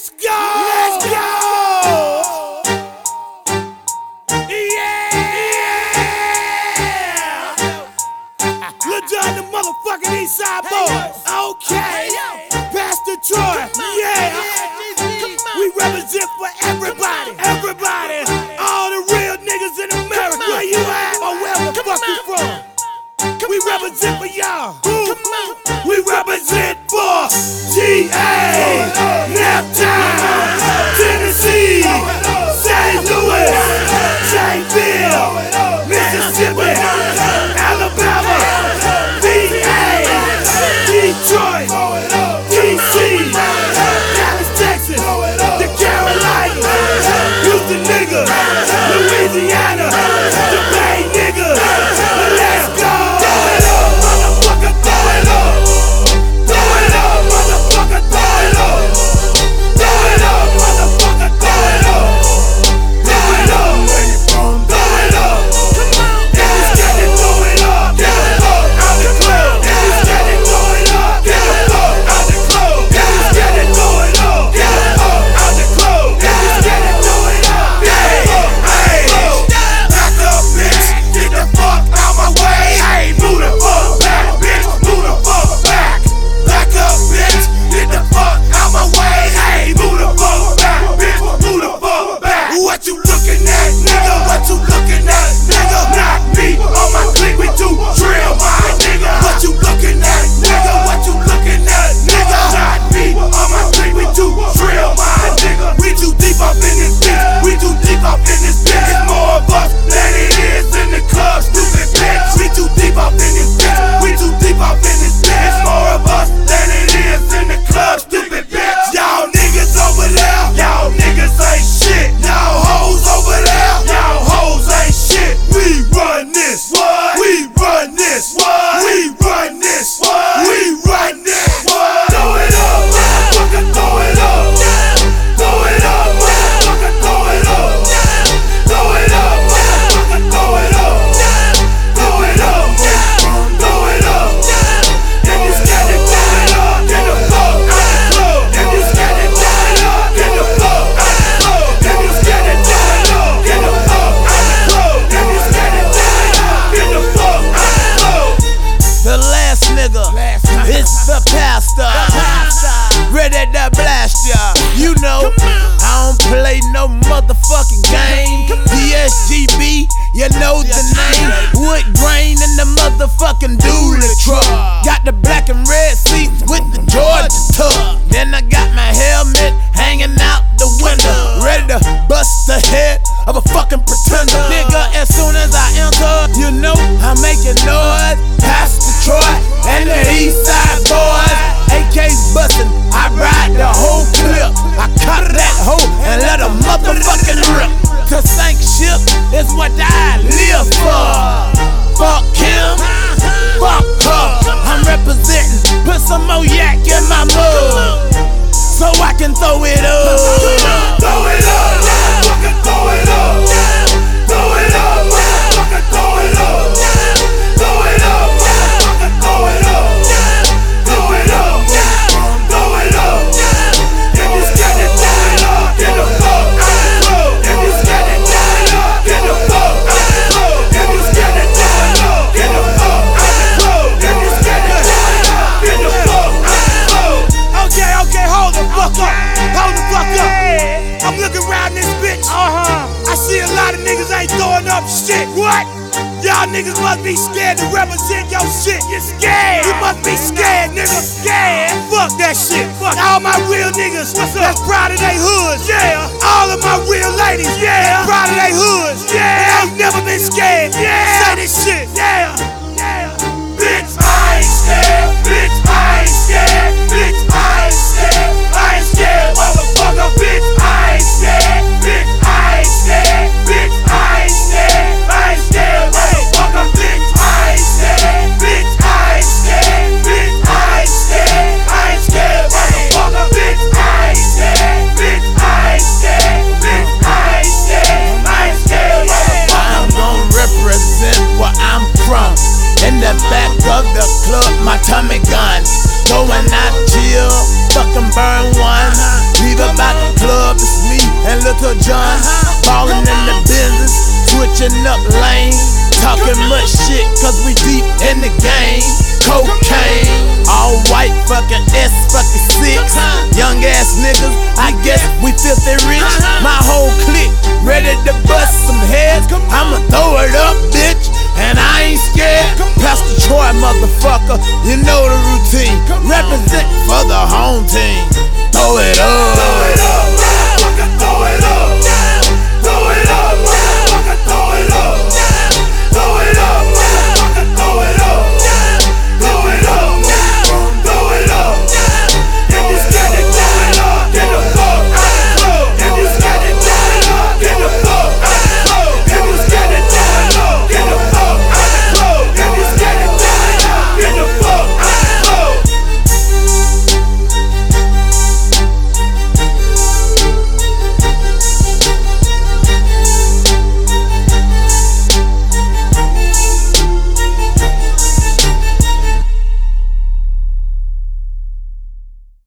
Let's go! Let's go! Yeah! Lil Jon, the motherfucking Eastside Boys. Okay. Pastor Troy. Yeah. We represent for everybody. Everybody. All the real niggas in America. Where you at? Or where the fuck you from? We represent for y'all. We represent for GA, Naptown, Tennessee, St. Louis, Janesville, Mississippi, Alabama, VA, Detroit, DC, Dallas, Texas, the Carolinas, Houston niggas, Louisiana, the Bay niggas. Let's go! Throw it up, motherfucker, throw it up. Throw it up, motherfucker, throw it up. Throw it up, motherfucker, throw it up. Throw it up, where you from? Throw it up. If you scared to throw it up, get the fuck out the club. If you scared to throw it up, get the fuck out the club. If you scared to throw it up, get the fuck out the club. If you scared to throw it up, get the fuck out the club. Back up, bitch, get the fuck out my way. Hey, move the fuck back, bitch, move the fuck back. Back up, bitch, get the fuck out my way. Hey, move the fuck back, bitch, move the fuck back. What you looking at, nigga? What you looking at, nigga? Knock me on my clique, we do drill, my nigga. What you looking at, nigga? What you looking at, nigga? Knock me on my clique, we do drill, my nigga. We too deep up in this bitch, we too deep up in this bitch. It's more of us than it is in the club, stupid bitch. We too deep up in this bitch, we too deep up in this bitch. It's more of us than it is in the club, stupid bitch. Y'all niggas over there, y'all niggas ain't shit. Y'all hoes over there, y'all hoes ain't shit. We run this, what? We run this, what? We run this, what? We run this, what? Throw it up, motherfucker, throw it up. Throw it up, motherfucker, throw it up. Throw it up, motherfucker, throw it up. Throw it up, throw it up. If you scared to throw it up, get the fuck out the club. If you scared to throw it up, get the fuck out the club. If you scared to throw it up, get the fuck out the club. If you scared to throw it up, get the fuck out the club. The last nigga, it's the pastor. Ready to blast ya. You know, I don't play no motherfucking game. DSGB, you know the name. Wood grain in the motherfucking dually truck. Got the black and red seats with the Georgia tuck. Then I got my helmet hanging out the window, ready to bust the head of a fucking pretender. Nigga, as soon as I enter, you know I'm making noise. Pastor Troy and the Eastside Boys, AK's bustin', I ride the whole clip. I cop that hoe and let a motherfucking rip. To sink ship is what I live for. Fuck him, fuck her. I'm representing, put some more yak in my mug, so I can throw it up. Throw it up, motherfucker, throw it up. Throw it up, motherfucker, throw it up. Throw it up, motherfucker, throw it up. Throw it up, throw it up. If you scared to throw it up, get the fuck out the club. If you scared to throw it up, get the fuck out the club. If you scared to throw it up, get the fuck out the club. If you scared to throw it up, get the fuck out the club. Okay, hold the fuck up. Hold the fuck up. I'm looking around this bitch. I see a lot of niggas ain't throwing up shit. What? Y'all niggas must be scared to represent your shit. You're scared. You must be scared, nigga. Scared. Fuck that shit. Fuck all my real niggas. What's up? That's proud of they hoods. Yeah. All of my real ladies. Yeah. That's proud of they hoods. Yeah. They ain't never been scared. Yeah. Say this shit. Yeah. Yeah. Bitch, I ain't scared. Bitch, I ain't scared. Bitch, I ain't scared. I ain't scared, motherfucker. Bitch, I ain't scared. Bitch, I ain't scared. Bitch, I ain't scared. I ain't scared, motherfucker. Bitch, I ain't scared. Bitch, I ain't scared. Bitch, I ain't scared. I ain't scared, motherfucker. Bitch, I ain't scared. Bitch, I ain't scared. Bitch, I ain't scared. I ain't scared, motherfucker. I'm gon' represent where I'm from. In the back of the club, my time Lil Jon, ballin' in the business, switching up lanes, talking much shit cause we deep in the game. Cocaine, all white fucking S fucking 6. Young ass niggas, I guess we filthy rich. My whole clique ready to bust some heads. I'ma throw it up, bitch, and I ain't scared. Pastor Troy, motherfucker, you know the routine. Represent for the home team. Throw it up.